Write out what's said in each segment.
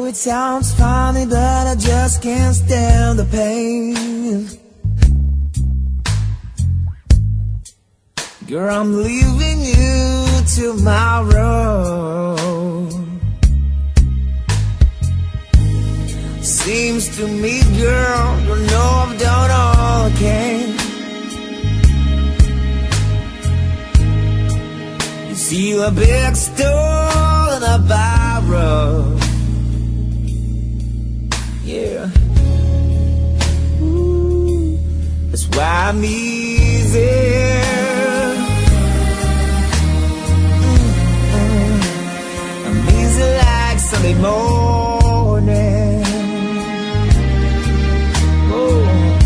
it sounds funny, but I just can't stand the pain. Girl, I'm leaving you tomorrow. Seems to me, girl, you know I've done all I can. You see a big store in a barrel. Yeah. Ooh, that's why I'm easy. I'm easy like Sunday morning. Oh,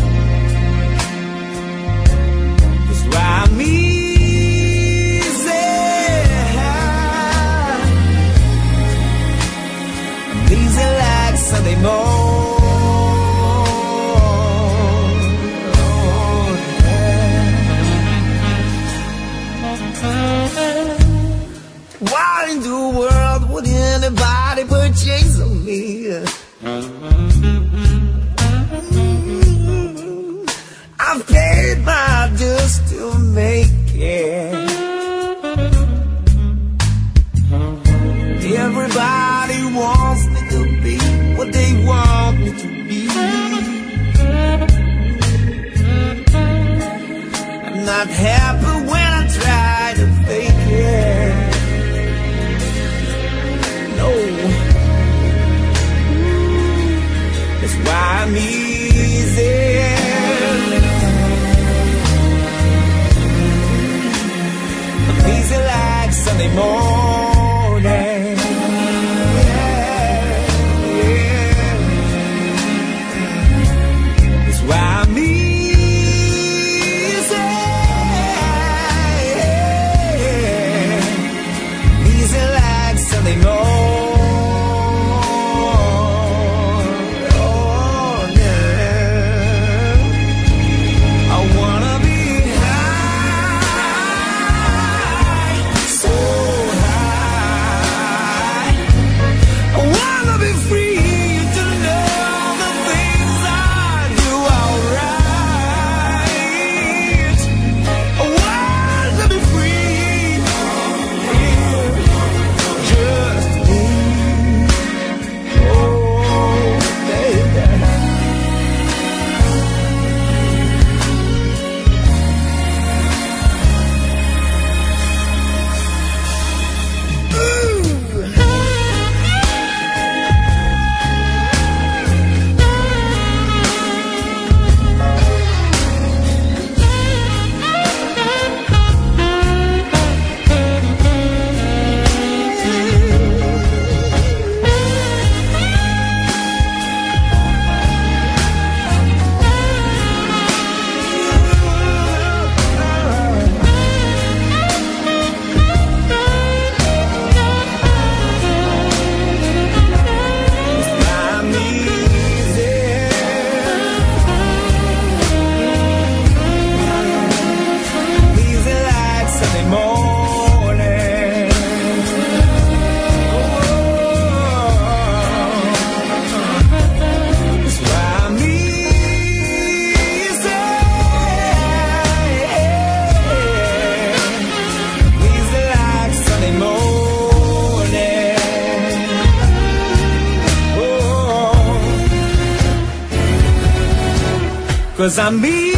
that's why I'm easy. I'm easy like Sunday morning. Why in the world would anybody purchase on me? I've paid my dues to make it. Everybody wants me to be what they want me to be. I'm not happy when I try to fake it. No, that's why I'm easy. I'm easy like Sunday morning. Yeah, yeah. That's why I'm easy. Easy like Sunday morning. Cause I'm me.